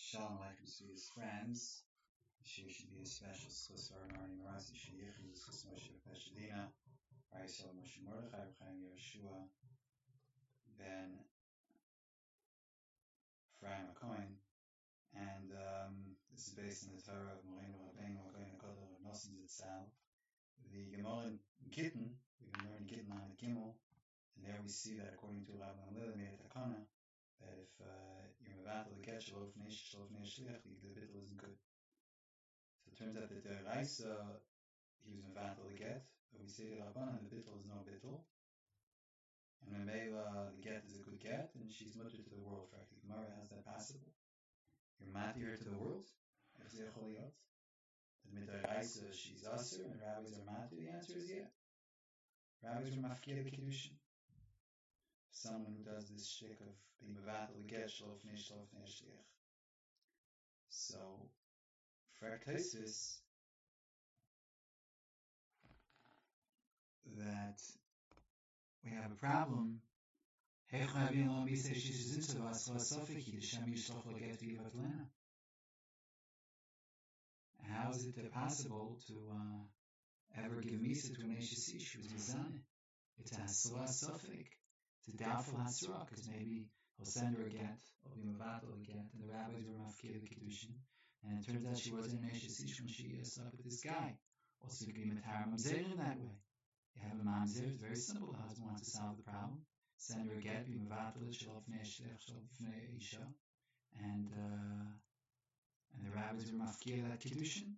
Shalom Aleichem to his friends. She should be a special schusar and Arnie Marasi Shayich, who is Chus Moshe Peshadina, Raisel Moshe Mordechai, Chaim Yeshua, Ben Ephraim Cohen. And this is based on the Torah of Moreno Rabbeinu, Hagoyin HaKodel, of Nosson Zitzal. The Gemara in Gittin, we've been learning Gittin on the Gimel, and there we see that according to Rabbi Gamliel made a takana, that if you're mevatel the get shalof shliach, the bittul isn't good. So it turns out that the Raisa, he was mevatel the get, but we say the Rabbanan, the bittul is no bittul, and Memela, the get is a good get, and she's mutter to the world. Frankly, Gemara has that passable. You're matir to the world. The Midraisa, she's usher, and rabbis are matir. The answer is yeah. Rabbis are mafkir the kiddushin. Someone who does this shtick of being mevatel the get shlof shliach. So, for Tosfos, that we have a problem. How is it possible to ever give misa to an Eishes Ish who's mizaneh? It's a hasra suffik. It's a doubtful hasra, because maybe he'll send her a get, or be mevatel a get, and the rabbis were mafkir the kiddushin, and it turns out she wasn't an Eishes Ish when she slept with this guy. Also, you can be matar mamzer in that way. You have a mamzer, it's very simple. The husband wants to solve the problem. Send her a get, be mevatel, shalof fnei isha, and the rabbis were mafkir that kiddushin.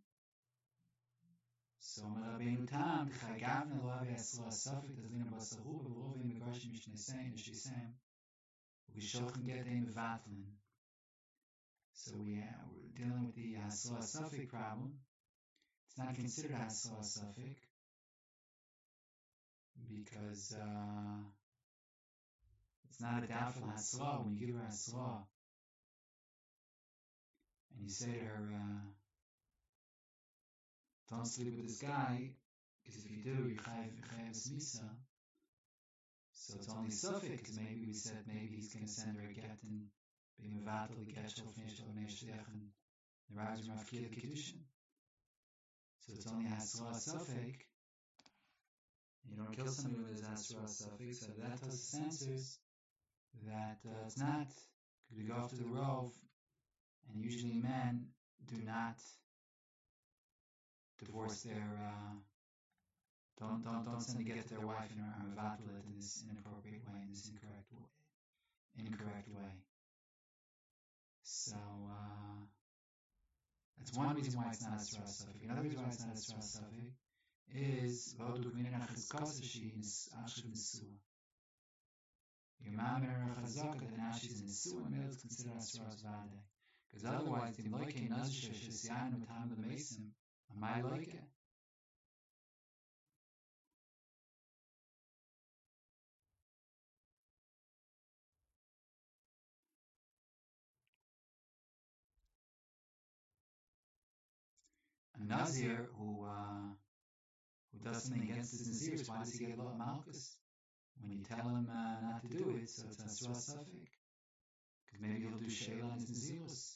So Rabbeinu Tam, Chagavna Lavi Asla Safik, Tazlina Basahu, Bavrovi Megarshim Mishnesein, Shisam, Ugishochen Getem Vatlin. So we're dealing with the Asla Safik problem. It's not considered Asla Safik because it's not a doubtful Asla. When you give her Asla and you say to her, don't sleep with this guy, because if you do, you chayav misa. So it's only suffix, because maybe we said maybe he's going to send her a get and be mevatel the get shel shliach, and the rabbis are mafkir the kiddushin. So it's only hasra suffix. You don't kill somebody with his hasra suffix. So that answers that it's not. Because we go after the rov, and usually men do not divorce their don't send a get to their wife and mevatel it in this inappropriate way, in this incorrect way. So that's one reason why it's not a Asra Safik. Another reason why it's not a Asra Safik is Voduk Minach Chizkasashi in Ashkev Nesua. Your mom and her Chazaka, that now she's in Nesua, and male is considered Asra Zvade. Because otherwise, the Loike Nazisha Shesiyan Matam the Mason. Am I like it? A Nazir who does something against his Nazirs, why does he get a lot of Malchus? When you tell him not to do it, so it's Asra Safik. Because maybe he'll do Sheila and his Naziris.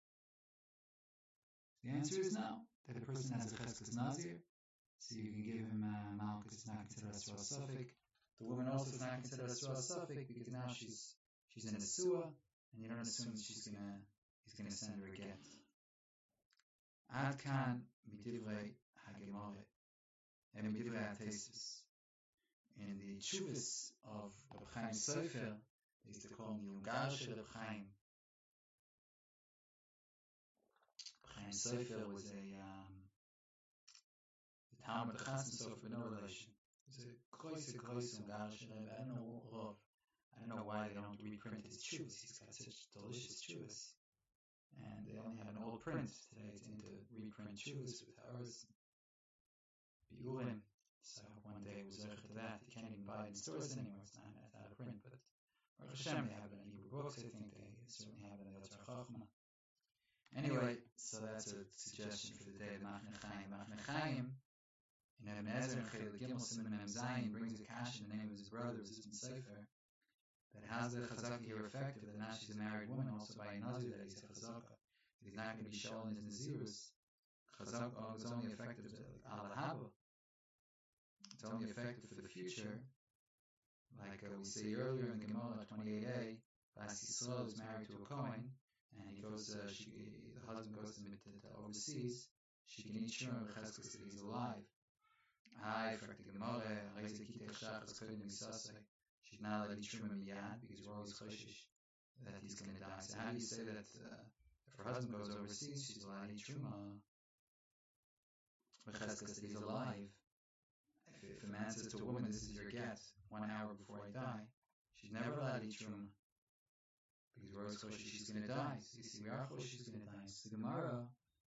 The answer is no. That a person has a Cheskes Nazir, so you can give him Malchus, it's not considered Asra Safik. The woman also is not considered Asra Safik because now she's in a Nesua, and you don't assume he's gonna send her a get. Ad kan midivrei hagemoret, and midivrei Tosfos. In the Tshuvas of Reb Chaim Sofer, they used to call him Yungar Shel Reb Chaim. Reb Chaim Sofer was the Talmud Chassan Sofer, no relation. It's a close Yungar Shel Reb. I don't know why they don't reprint his Tshuvas. He's got such delicious Tshuvas. And they only have an old print. Today it's into reprint Tshuvas with ours. Biurim. So I hope one day we'll zerch to that. You can't even buy it in stores anymore. It's not out of print. But Baruch Hashem, they have it in Hebrew books. I think they certainly have it in the Yotzar Chachma. Anyway, so that's a suggestion for the day of Machne Chaim. Machne Chaim, in Ibn Ezra and Chayil Gimel Siman Mem Zayin, brings a kash in the name of his brother, Zizman Sefer, that has the chazaka here effective, that now she's a married woman, also by a nazir that he's a chazaka. he's not going to be showing his Nazirus. Chazaka is only effective al haba. It's only effective for the future. Like we say earlier in the Gemara 28a, Bas Yisrael is married to a Kohen, and he goes, the husband goes to overseas. She can eat shrimp because he's alive. She's not allowed to eat shrimp yad because we're always choshish that he's going to die. So how do you say that if her husband goes overseas, she's allowed to eat shrimp because he's alive? If a man says to a woman, "This is your get 1 hour before I die," she's never allowed to eat shrimp because we're always choshish she's going to die. So you see, we are choshish she's going to die. So the Gemara,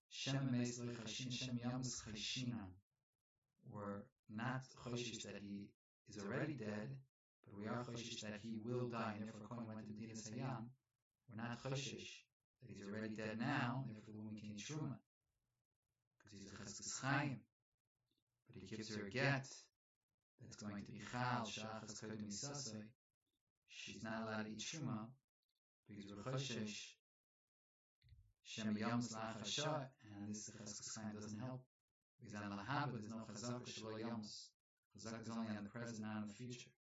we're not choshish that he is already dead, but we are choshish that he will die, and therefore Kohen went to Medinas Hayam. We're not choshish that he's already dead now, and therefore the woman can eat truma because he's a cheskes chayim. But he gives her a get that's going to be chal shachas kodem misasei. She's not allowed to eat truma because we're choshish shem yams la'achasha, and this cheskes chayim doesn't help because on lahaba there's no chazaka shelo yams. Chazaka is only on the present, not on the future.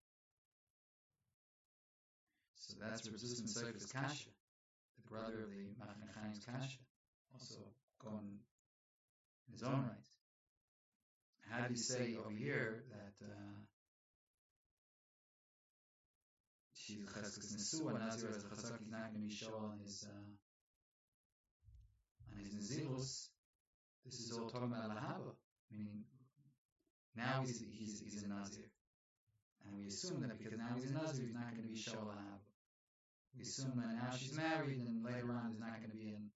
So that's Reb Zusman Sofer's kasha, the brother of the Machane Chaim's kasha, also going in his own right. How do you say over here that she's cheskes nesua, Nazir as a chazaka, he's not going to be show on his nazirus? This is all talking about lahaba, meaning now he's a nazir, and we assume that because now he's a nazir, he's not going to be show lahaba. We assume that now she's married, and later on there's not going to be a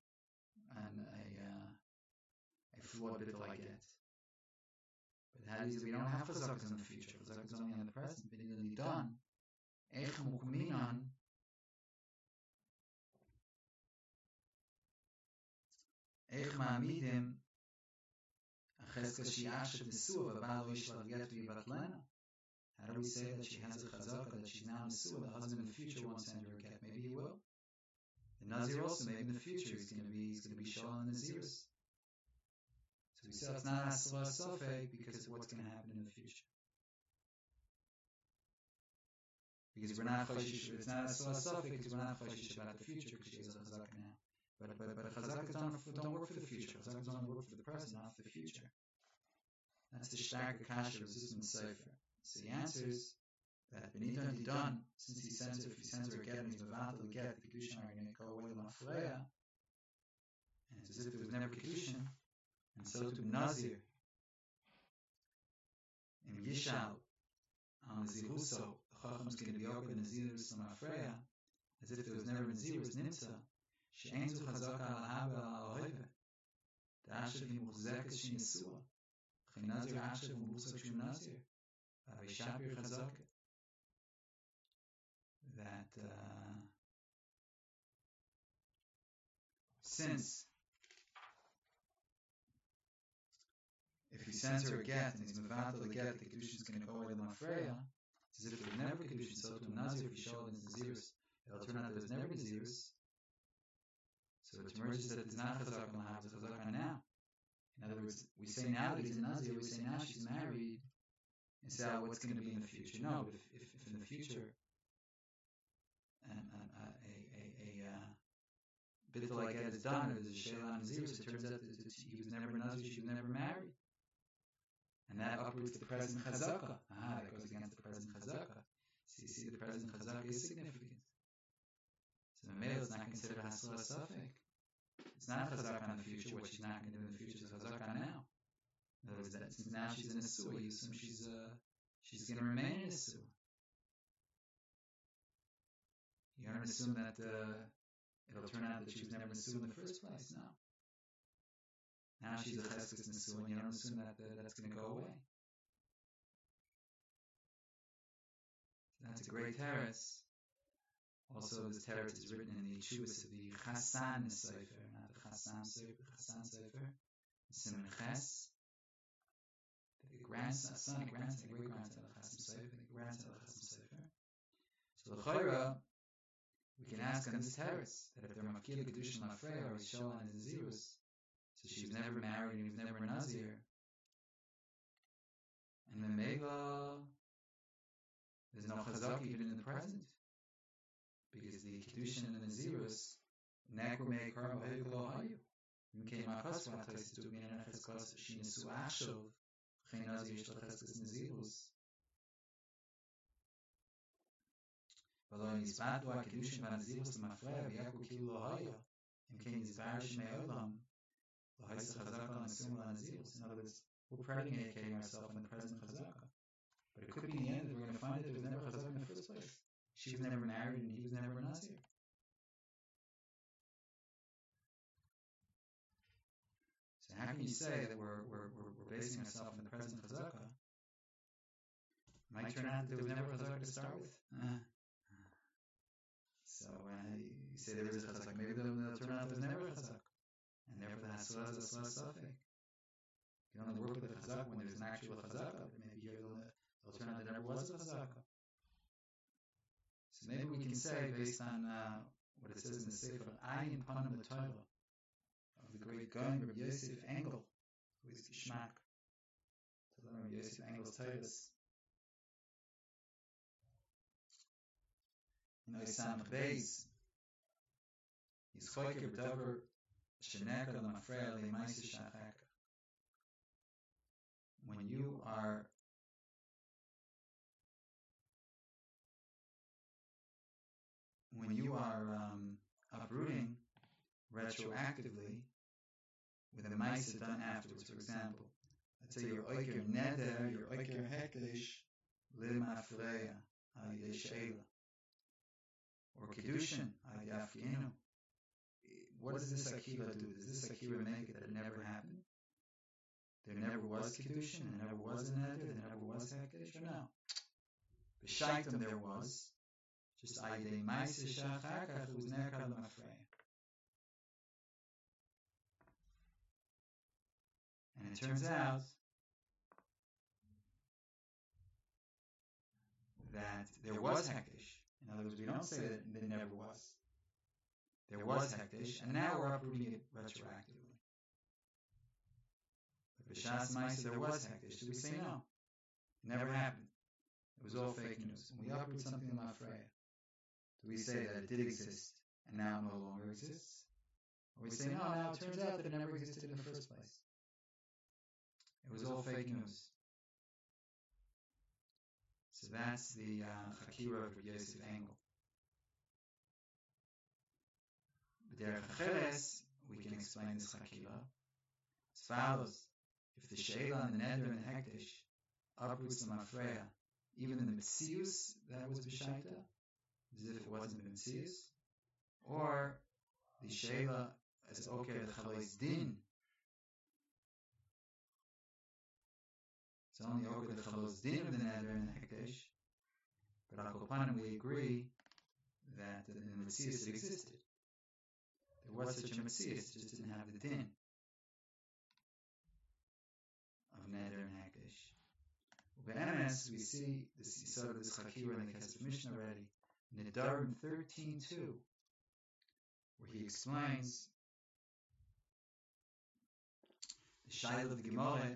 flawed bit like it. But how is it we don't have chazakas in the future? Chazakas only in the present. But it's done. Eich mukminan. Eich ma'amidim. Acheskas shi'ashet nesua v'ba'al yishlach get v'yibatlena. How do we say that she has a chazaka, that she's now nesua, the husband in the future won't send her a get? Maybe he will. The Nazir also, maybe in the future, he's going to be showing Naziris. So we say it's not asla safek because of what's going to happen in the future. Because we're not choshish, it's not asla safek because we're not choshish about the future because she has a chazaka now. But chazakas don't work for the future. Chazakas only work for the present, not for the future. That's the shtark kasha of Zusman Sofer. So he answers that Benita and Didan, since if he sends her a get and he's mevatel the get, the Kedushin are going to go away l'mafreya, and it's as if there was never Kedushin, and so to Nazir in Yishal on the Ziruso, the Chacham is going to be over the Nazirus l'mafreya, as if there was never Nazirus nimtza. She'ein zu chazaka al-haba al-hoive, the Ashev hi muchzekes shi nesua, Chay Nazir Ashev u'muchzek shu Nazir, V'avishapir chazaka, that since if he sends her a get and he's mevatel the get, the kedushin is going to go away l'mafreya. It's as if there was never kedushin. So to Nazir, if he showed in Nazirus, it'll turn out there was never Nazirus. So it emerges that it's not chazak on lahav, it's chazak on now. In other words, we say now that he's a Nazir, we say now she's married, and say what's going to be in the future. No, but if in the future a bit like that is done, or there's a Sheila Nazirus, it turns out that he was never Nazir, she was never married. And that uproots the present chazaka. That goes against the present chazaka. So you see, the present chazaka is significant. So the male is not considered hasla safek. It's not chazaka on the future. What she's not going to do in the future is chazaka now. In other words, that since now she's in a sewer, you assume she's going to remain in a sewer. You don't assume that it'll turn out that she was never in a sewer in the first place. No. Now she's a cheskes in a sewer, and you don't assume that that's going to go away. So that's a great teretz. Also, this teretz is written in the Yeshuvas of the Chassan Sefer, not the Chassam Sefer, Chassan Sefer, Siman Ches, the great-grandson of the Chassan Sefer, the grandson of the Chassan Sefer. So the Chayra, we can ask on this terrace that if they're Mafkila Kedushin Mafreya or Sholan and Nazirus, so she was never married and he was never a Nazir, and then Mela, there's no Chazak even in the present, because the Kedushin and the Nazirus, Nakru Mei Karma Heglo Hayu. You came across what I said to me in Cheskos, she Nesu Achshov, Chen Nazir Shel Cheskos Nazirus. V'lo Nisbat Lo HaKedushin V'Nazirus L'Mafreya V'Yaku Kilu Lo Haya, Im Kein Yizbarish Mei Olam, Lo Haisa Chazaka L'Nesuim L'Nazirus. In other words, we're predicating ourselves on the present Chazaka. But it could be in the end that we're going to find that there was never Chazaka in the first place. She was never married and he was never a Nazir. So how can you say that we're basing ourselves on the present Chazaka? It might turn out that there was never a Chazaka to start with. So you say there is a Chazaka, maybe they'll turn out there's never a Chazaka. And therefore the Hasla is a Hasla Safek. You can only work with a Chazaka when there's an actual Chazaka, but maybe here they'll turn out there never was a Chazaka. So maybe we can say, based on what it says in the Sefer, Ayin Panim L'Torah, of the great Gaon Rabbi Yosef Engel, who is Gishmak, to learn Rabbi Yosef Engel's Titus. In Oisam Beis, he's Choyker B'Dover Sheneka L'Mafreya L'Maisi Shachaka. When you are uprooting retroactively with a ma'isa done afterwards, for example, let's say your oiker neder, your oiker hekdesh limafreya al yedei sheila, or kedushin al yafkinu. What does this akira do? Does this akira make it that it never happened? There never was kedushin, there never was a neder, there never was hekdesh, or no? B'shaitim there was. Just ayidei ma'isa shachakach it was nekad limafreya. And it turns out that there was Hekdesh. In other words, we don't say that there never was. There was Hekdesh, and now we're uprooting it retroactively. But B'Shas Ma'aseh there was Hekdesh. So we say no. It never happened. It was all fake news. When we uproot something in Mafreya, do we say that it did exist and now it no longer exists? Or we say no, now it turns out that it never existed in the first place. It was all fake news. So that's the Chakira of Rabbi Yosef Engel. But Derech Acheres, we can explain this Chakira as follows. If the Sheila and the Neder and the Hekdesh uproots the Mafreya, even in the Metzius that was B'Shaita, as if it wasn't Metzius, or the Sheila as okay, the Chalois Din, it's only over the Chalos Din of the Neder and the Hekdesh, but Al Kopanim we agree that in the Metzius it existed. There was such a Metzius, it just didn't have the Din of Neder and Hekdesh. Be'emes, we see this Yisod of this Chakira in the Kesef Mishnah already, in Nedarim 13:2, where he explains the Shaila of the Gemara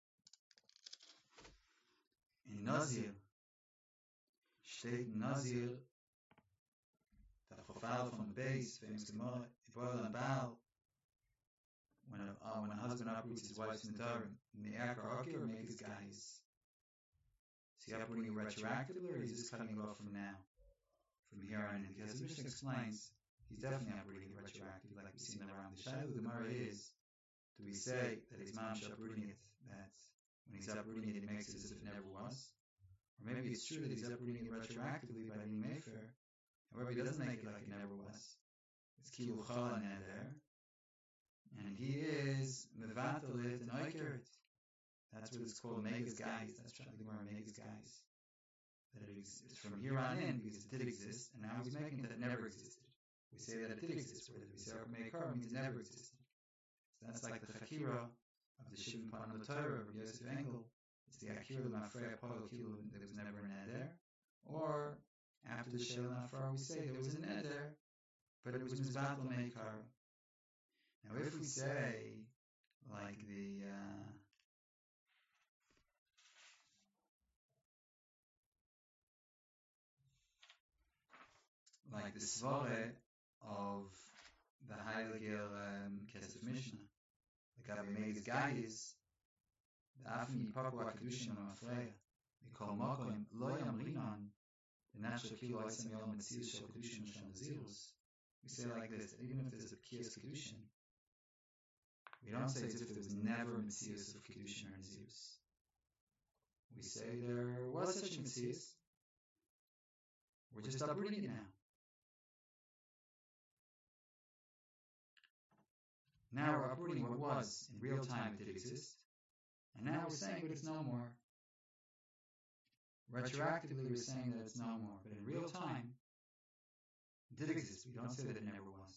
in Nazir, steht Nazir, the Chofal from the base, famous Gemara, Ibol and Baal, when a husband uproots his wife's Nedarim, Me'akar Akir, or make his guys. Is he uprooting it retroactively, or is he just cutting it off from now? From here on in? Because the Mishnah explains, he's definitely uprooting it retroactively, like we've seen around. The Shaila of the Gemara is, do we say that his mom's uprooting it, that when he's uprooting it, he makes it as if it never was? Or maybe it's true that he's uprooting it retroactively by being Mayfair. However, he doesn't make it like it never was. It's Kilu Chala Neder. And he is Mevatalit and Oikerit. That's what it's called, Megas Guys. That's the Gemara, Megas Guys. That it exists from here on in, because it did exist, and now he's making it that it never existed. We say that it did exist, whereas we say Meikar means it never existed. So that's like the Chakira of the Shivim Panim L'Torah of Yosef Engel. It's the Akira Mafreya Polo Kilo that was never an Eder. Or, After the Shel Afar, we say there was an Eder, but it was Mizbatal Meikar. Now, if we say, like the Svare of the Heilige Kesef Mishnah, the Gabi Meis Gayis, the Afim Yipakwa Kedushin Amafreya, they call Mokoim Loyam Rinon, the Nashal Kilo Isam Yom Metzius Shel Kedushin Shel Nazirus. We say like this, that even if there's a Pekiyas Kedushin, we don't say as if there was never a Metzius of Kedushin or Nazirus. We say there was such a Metzius, we're just uprooting it now. Now we're uprooting what was in real time it did exist, and now we're saying that it's no more. Retroactively, we're saying that it's no more, but in real time, it did exist. We don't say that it never was.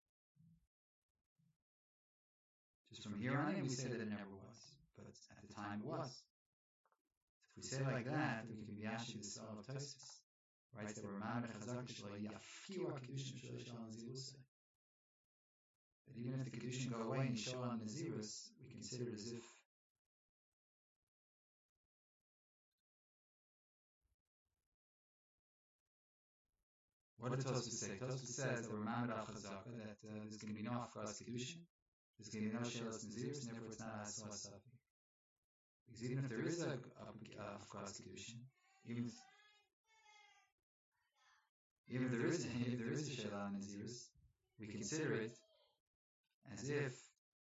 Just from here on in, we say that it never was, but at the time it was. So if we say it like that, then we can be actually the Sal of Tosfos, right? That we're Ma'amad Chazak Shlo Yafiu HaKedushin Shel Yishal Nazirus. That even if the Kedushin go away and Yishal Nazirus, we consider it as if what did Tosfos say? Tosfos says that we're Ma'amad al Chazaka, that there's going to be no Afkas Kedushin, there's going to be no Shelas Nazirus, and therefore it's not Aswa Safi. Because even if there is a Afkas Kedushin, even if there is a Shelah Nazirus, we consider it as if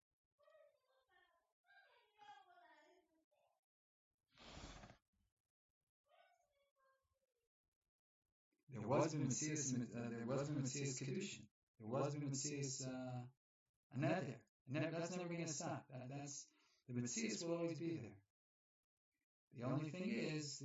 there was been Metzius Kedushin, there was been Metzius a Neder. That's never going to stop. That's the Metzius will always be there. The only thing is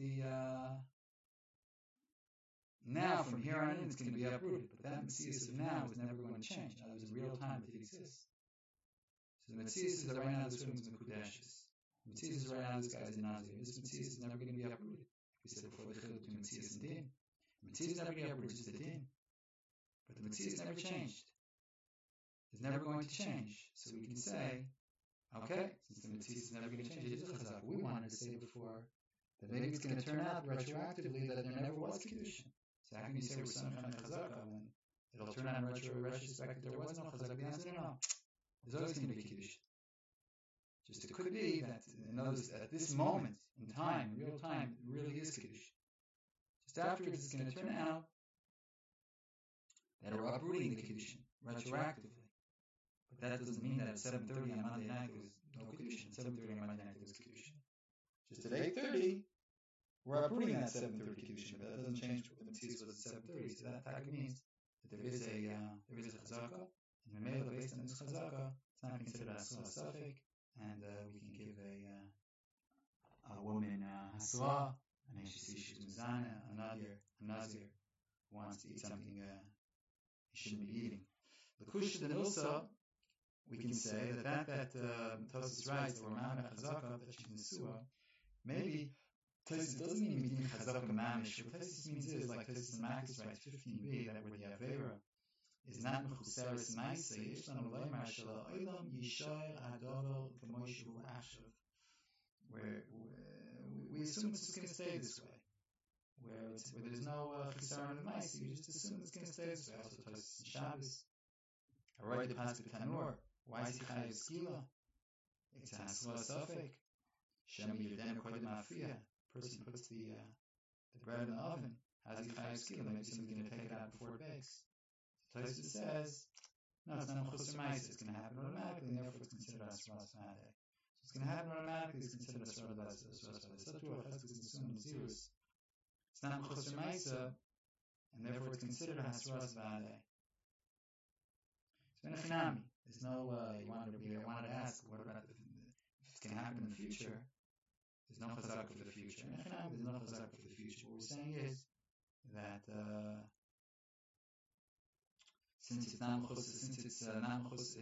now from here on in it's going to be uprooted, but that Metzius of now is never going to change. Now there's in real time it exists. So the Metzius is that right now this woman's Mekudeshes. The Metzius is right now this guy's a Nazir. This Metzius is never going to be uprooted. We said before the Chiluk between Metzius and Din. The Metzius is never going to be uprooted, just the Din. But the Metzius never changed. It's never going to change. So we can say, okay, since the Metzius is never going to change, it is a Chazak. We wanted to say before that maybe it's going to turn out retroactively that there never was Kedushin. So how can you say we're some kind of Chazaka when it'll turn out in retrospect that there was no Chazaka? The answer is no. There's always going to be Kedushin. Just it could be that at this moment in time, in real time, it really is Kedushin. Just afterwards, it's going to turn out that we're uprooting the Kedushin retroactively. But that doesn't mean that at 7:30 on Monday night there was no Kedushin. At 7:30 on Monday night there was Kedushin. Just at 8:30, we're uprooting that 7:30 Kedushin, but that doesn't change what the Metzius was at 7:30. So that means that there is a Chazaka, and Memela based on this Chazaka, it's not considered a Safek, and we can give a woman Hasra, and then she sees she's Mizana, a Nazir, who wants to eat something he shouldn't be eating. The Kush the Nilsa, we can say that Tosfos writes that we're Ma'amad Chazaka, that she's Nesua. Maybe Tosfos doesn't mean Midin Chazaka Mamish. What Tosfos means is, like Tosfos and Makis writes 15b, that where the Avera is not Mechuseres Maisa, Yishlan Uleimar Shala Oilam Yishar Hadavel Kamoshu Ashav. Where we assume it's just going to stay this way. Where there's no Chisaron of Maisa, you just assume it's going to stay this way. Also Tosfos and Shabbos. Alright, the Pasuk Tanur. Why is he Chayav Skila? It's a Hasla Safek. Shemi Yudem Kodim Afiyah. Person puts the bread in the oven. Has he Chayav Skila? Maybe somebody's going to take it out before it bakes. So Tosfos says, no, it's not Mechusar Ma'aseh. It's going to happen automatically, and therefore it's considered Asras Vade. So it's going to happen automatically. It's considered Asras Vade. It's not true. It's not Mechusar Ma'aseh, and therefore it's considered Asras Vade. So Menachinami, there's no, I wanted to ask, what about if it's going to happen in the future? There's no chazak for the future. Menachinami, there's no chazak for the future. What we're saying is that since it's not mechus,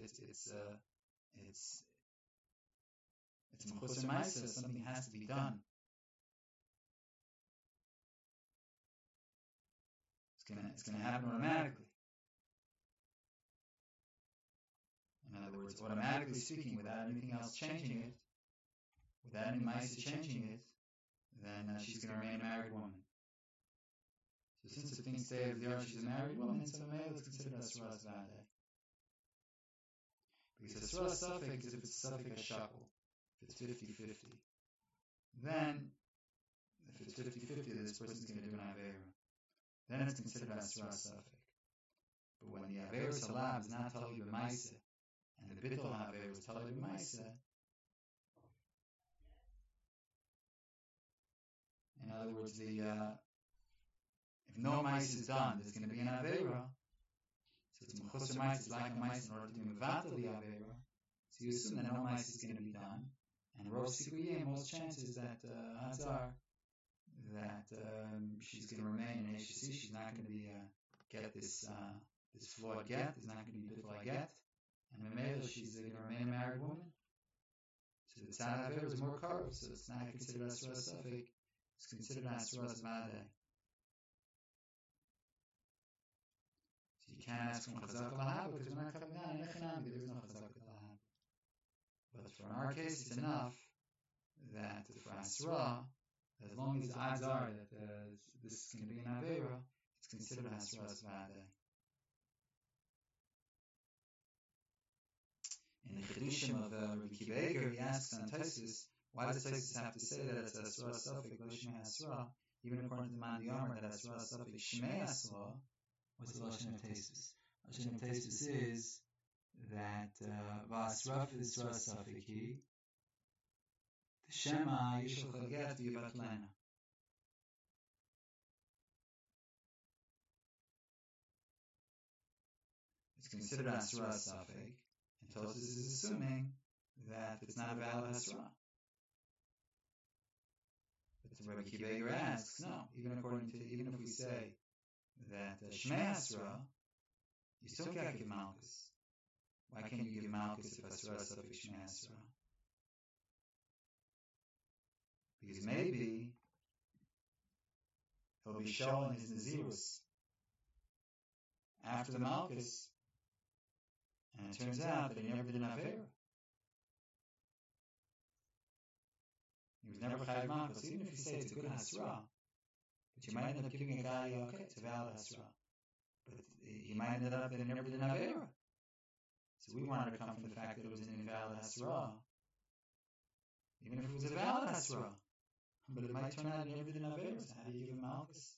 it's mechus ma'aseh, something has to be done. It's gonna happen automatically. In other words, automatically speaking, without anything else changing it, without any Maisa changing it, then she's going to remain a married woman. So since the thing stays the she's a married woman, so male is considered Asura Zvade. Because Asura Safek is if it's Safek Shackle, if it's 50-50. Then, if it's 50-50, this person's going to do an Avera. Then it's considered Asura Safek. But when the Avera Salam is not Tali B'Maisa, and the Bittul Avera is Tali B'Maisa, in other words, if no mice is done, there's going to be an Avera. So it's Mechusar mice, it's like a mice in order to be Mevatel the Avera. So you assume that no mice is going to be done. And Rov Sikuyeh, most chances that Hazar, that she's going to remain in HC, she's not going to be get this flawed get, is not going to be Bittul get. And Memela, she's going to remain a married woman. So the Tzad Avera is more curved, so it's not considered Asura Safek. It's considered Asura Zvade. So you can't ask from Chazak Lahab because we're not coming down in Echanami, there is no Chazak Lahab. But for in our case, it's enough that for Asura, as long as the odds are that this is going to be an Avera, it's considered Asura Zvade. In the Chedushim of Rabbi Kiva Eger, he asks on Taisus, why does Taisus have to say that it's Asura Safek, Shmei Asura, even according to the Man Yomer that Asura Safek Shmei Asura? What's the Lashon of Taisus? Lashon of Taisus is that V'asraf is Asura Safeki, the Shema Yishul Chaget V'yivatlena. It's considered Asura Safek, and Taisus is assuming that it's not a valid Asura. But Rabbi Kiva Eger asks, no, even if we say that Shmei Asura, you still can't give Malchus. Why can't you give Malchus if Asura Safek Shmei Asura? Because maybe he'll be showing his Nazirus after the Malchus, and it turns out that he never did an Avera. He was never Chayav Malchus. Even if you say it's a good Hasra, but you might end up giving a guy, okay, it's a valid Hasra. But he might end up that he never did an Avera. So we wanted to come from the fact that it was an invalid Hasra, even if it was a valid Hasra. But it might turn out he never did an Avera. So how do you give him Malchus?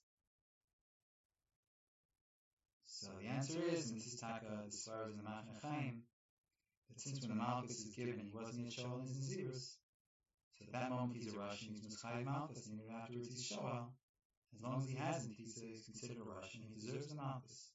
So the answer is, and this is Taka, as far as in the Machne Chaim, that since when the Malchus is given, he wasn't yet Shoel in his Nazirus. So at that moment he's a Russian, he's Mischayiv Malchus, and even afterwards he's Shoel. As long as he hasn't, he's considered a Russian, he deserves the Malchus.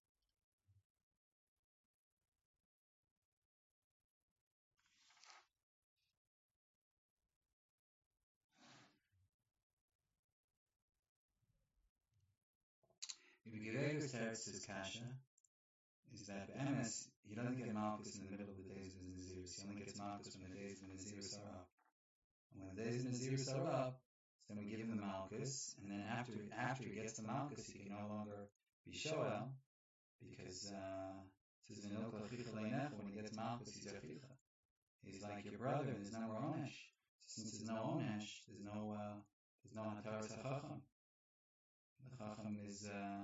If you give Eger's teretz to his Kasha, is that MS, he doesn't get Malchus in the middle of the days of his Nazirus, he only gets Malchus when the days of the Nazirus are up. And when the days of the Nazirus are up, then we give him the Malchus, and then after he gets the Malchus, he can no longer be Shoel, because it says when he gets Malchus, he's Achicha. He's like your brother, and there's no more Onesh. Since there's no Onesh, there's no Hataras HaChacham. The Chacham is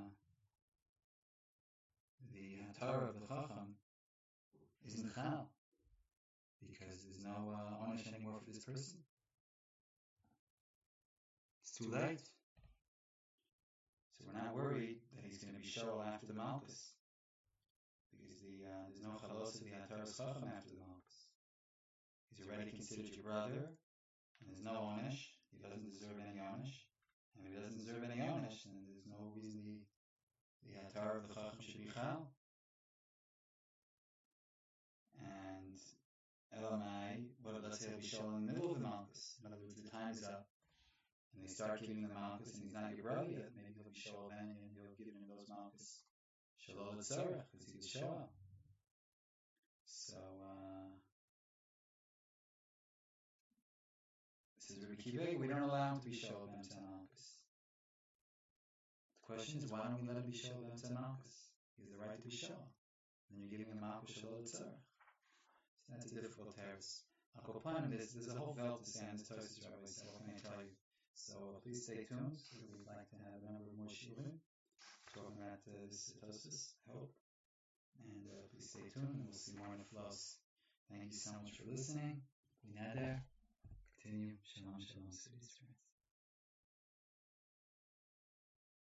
the Hatar of the Chacham isn't Chal, because there's no Onesh anymore for this person. It's too late. So we're not worried that he's going to be Shoel after the Malchus, because there's no Chalos of the Hataras Chacham after the Malchus. He's already considered your brother, and there's no Onesh. He doesn't deserve any Onesh. And if he doesn't deserve any Onesh, then there's no reason the Hatar of the Chacham should be Chal. And Elamai, let's say he'll be Shoel in the middle of the Malchus. In other words, the time is up, and they start giving him the Malchus, and he's not your brother yet. Maybe he'll be Shoel then, and he'll give him those Malchus. Shalol Tzarech, because he was Shoel. So, this is Rabbi Kiva. We don't allow him to be Shoel B'Emtzah Malchus. question is, why don't we let him be Shal B'Emtzei Malchus? He has the right to be Shal. And you're giving him Malchus Shal Tzarech. So that's a difficult teretz. There's a whole veld to say on this Tosfos Rabbi, so what can I tell you? So please stay tuned. We'd like to have a number of more shiurim talking about this Tosfos. I hope. And please stay tuned, and we'll see more in the flows. Thank you so much for listening. Be neder. Continue. Shalom, shalom, sweeties, friends.